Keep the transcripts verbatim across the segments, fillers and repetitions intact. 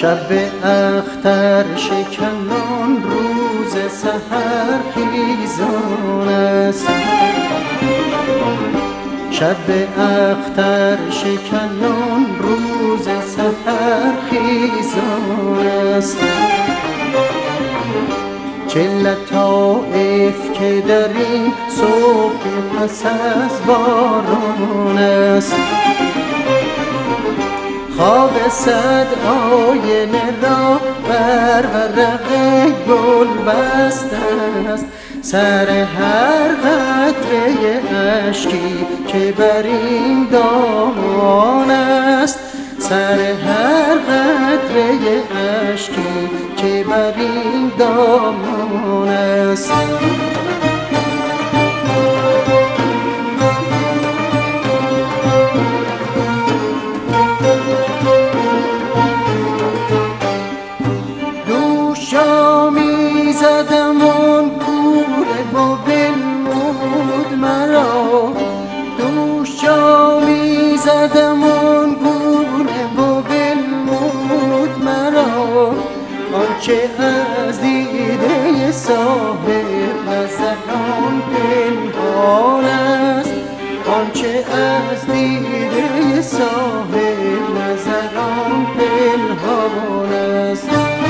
شب اختر شکنان روز سحر خیزان است. شب اختر شکنان روز سحر خیزان است. چه لطایف که در این صبح پس از باران است. خواب صد آینه را بر ورق گل بسته است. سر هر قطره اشکی که بر این دامان است. سر هر قطره اشکی که بر این دامان است. دوشامی زدم آن کوره و بنمود مرا. دوشامی زدم آن کوره و بنمود مرا. آنچه از دیده صاحب نظران پنهان است. آنچه از دیده صاحب نظران پنهان است.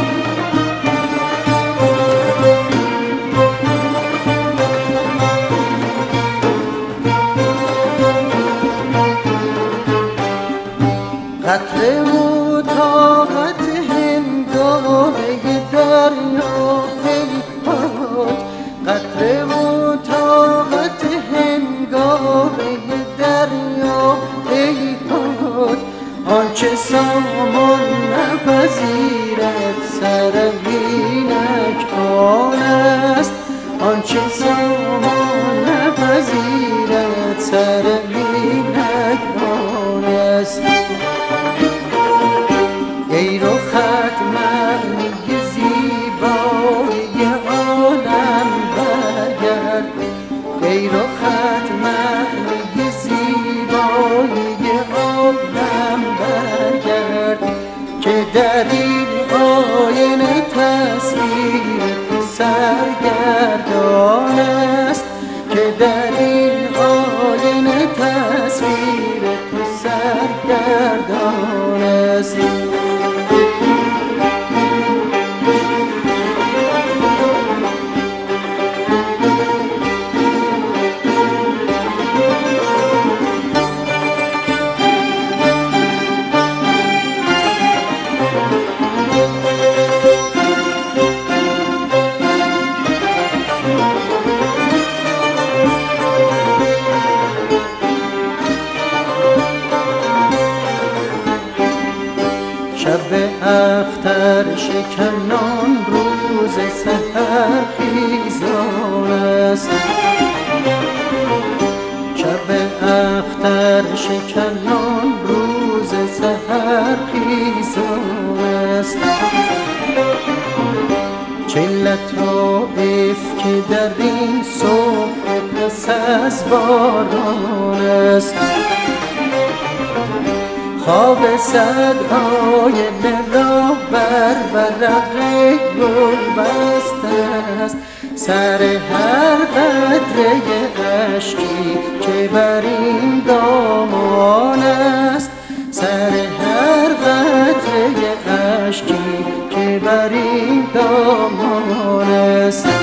قطره و طاقت هنگامه دریا هیهات. قطره و طاقت هنگامه دریا هیهات. آنچه سامان نپذیرد سر اینک آن است. آنچه سامان نپذیرد سر اینک آن است. ای رخت معنی زیبایی عالم برگرد. ای رخت معنی زیبایی عالم برگرد. که در این آینه تصویر تو سرگردان است. که در این آینه تصویر تو سرگردان است. شب اختر شکنان روز سحر خیزان است. شب اختر شکنان روز سحر خیزان است. چه لطایف که در این صبح پس از باران است. خواب صد آینه را بر ورق گل بسته است. سر هر قطره اشکی که بر این دامان است. سر هر قطره اشکی که بر این دامان است.